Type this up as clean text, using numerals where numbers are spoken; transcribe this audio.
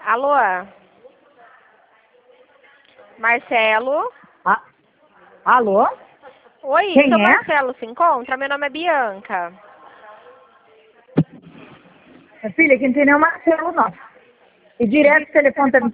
Alô? Marcelo? Alô? Oi, Quem seu é? Marcelo se encontra? Meu nome é Bianca. Filha, aqui não tem nenhum Marcelo, não. E direto o telefone tá me